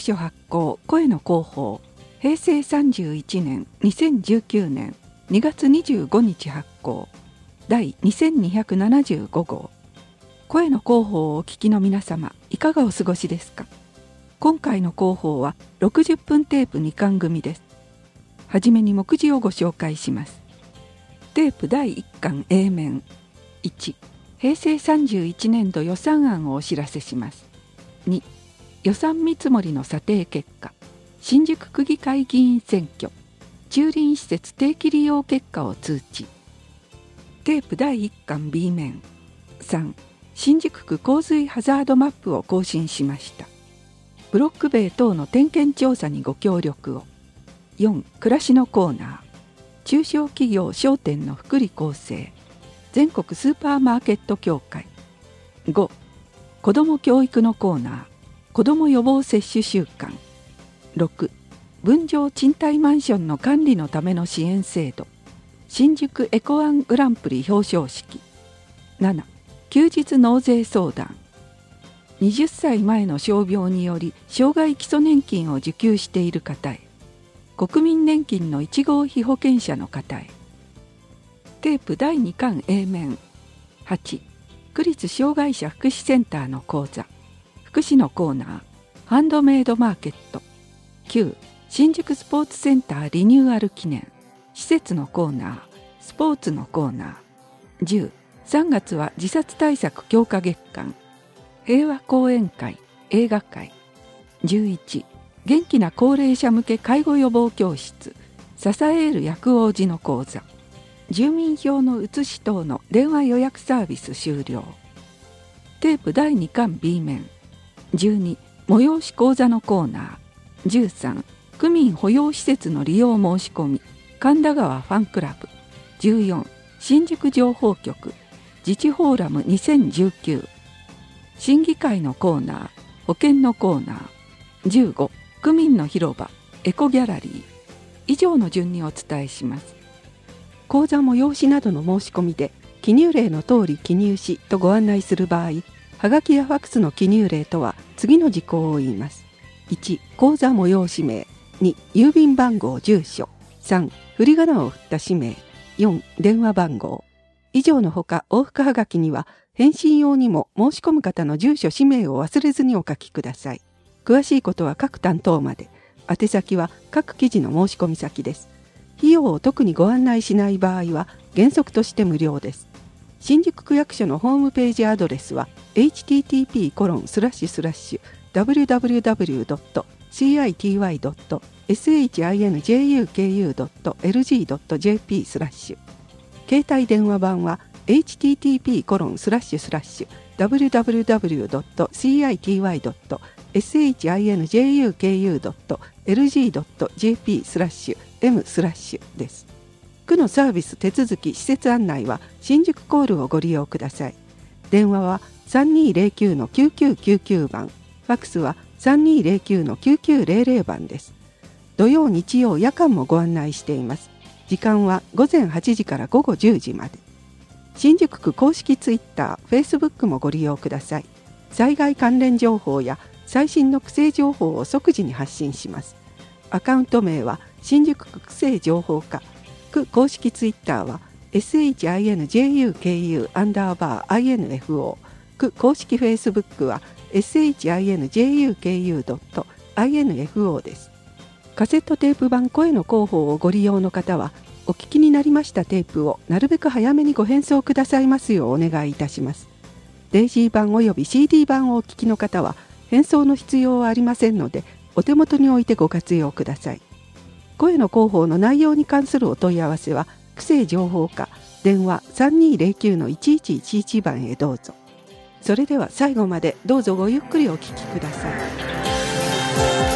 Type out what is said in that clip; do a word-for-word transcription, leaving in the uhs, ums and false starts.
書発行声の広報へいせいさんじゅういちねんにせんじゅうきゅうねんにがつにじゅうごにち発行第にせんにひゃくななじゅうごごう。声の広報をお聞きの皆様、いかがお過ごしですか。今回の広報はろくじゅっぷんテープにかん組です。はじめに目次をご紹介します。テープだいいっかん A 面。いち、へいせいさんじゅういちねんど予算案をお知らせします。に、予算見積もりの査定結果、新宿区議会議員選挙、駐輪施設定期利用結果を通知。テープだいいっかん B 面。さん、新宿区洪水ハザードマップを更新しました。ブロック塀等の点検調査にご協力を。よん、暮らしのコーナー、中小企業商店の福利厚生、全国スーパーマーケット協会。ご、子ども教育のコーナー、子ども予防接種週間。ろく、分譲賃貸マンションの管理のための支援制度、新宿エコワングランプリ表彰式。なな、休日納税相談。はたちまえの傷病により障害基礎年金を受給している方へ、国民年金のいち号被保険者の方へ。テープだいにかん A 面。はち、区立障害者福祉センターの講座、福祉のコーナー、ハンドメイドマーケット。きゅう、新宿スポーツセンターリニューアル記念、施設のコーナー、スポーツのコーナー。じゅう、さんがつは自殺対策強化月間、平和講演会、映画会。じゅういち、元気な高齢者向け介護予防教室、支える薬王寺の講座、住民票の写し等の電話予約サービス終了。テープだいにかん B 面。じゅうに、催し講座のコーナー。じゅうさん、区民保養施設の利用申し込み、神田川ファンクラブ。じゅうよん、新宿情報局、自治フォーラムにせんじゅうきゅう。審議会のコーナー、保険のコーナー。じゅうご、区民の広場、エコギャラリー。以上の順にお伝えします。講座催しなどの申し込みで、記入例の通り記入しとご案内する場合、はがきやファックスの記入例とは次の事項を言います。いち、講座催し名。に、郵便番号住所。さん、振り仮名を振った氏名。よん、電話番号。以上のほか往復はがきには返信用にも申し込む方の住所氏名を忘れずにお書きください。詳しいことは各担当まで。宛先は各記事の申し込み先です。費用を特にご案内しない場合は原則として無料です。新宿区役所のホームページアドレスは エイチティーティーピーコロンスラッシュスラッシュダブリューダブリューダブリュードットシーアイティーワイドットエスエイチアイエヌジェイユーケーユードットエルジードットジェーピー スラッシュ。携帯電話番は エイチティーティーピーコロンスラッシュスラッシュダブリューダブリューダブリュードットシーアイティーワイドットエスエイチアイエヌジェイユーケーユードットエルジードットジェーピー スラッシュ エム スラッシュです。区のサービス手続き施設案内は新宿コールをご利用ください。電話は さんにーぜろきゅうのきゅうきゅうきゅうきゅう 番、ファックスは さんにーぜろきゅうのきゅうきゅうゼロゼロ 番です。土曜日曜夜間もご案内しています。時間はごぜんはちじからごごじゅうじまで。新宿区公式ツイッター、フェイスブックもご利用ください。災害関連情報や最新の区政情報を即時に発信します。アカウント名は新宿区区政情報課。区公式ツイッターは エスエイチアイエヌジェイユーケーユー アンダーバー アイエヌエフオー。区公式フェイスブックは エスエイチアイエヌジェイユーケーユードットアイエヌエフオー です。カセットテープ版声の広報をご利用の方は、お聞きになりましたテープをなるべく早めにご返送くださいますようお願いいたします。デイジー版および シーディー 版をお聞きの方は、返送の必要はありませんので、お手元に置いてご活用ください。声の広報の内容に関するお問い合わせは、区政情報課、電話 さんにーぜろきゅうのいちいちいちいち 番へどうぞ。それでは最後までどうぞごゆっくりお聞きください。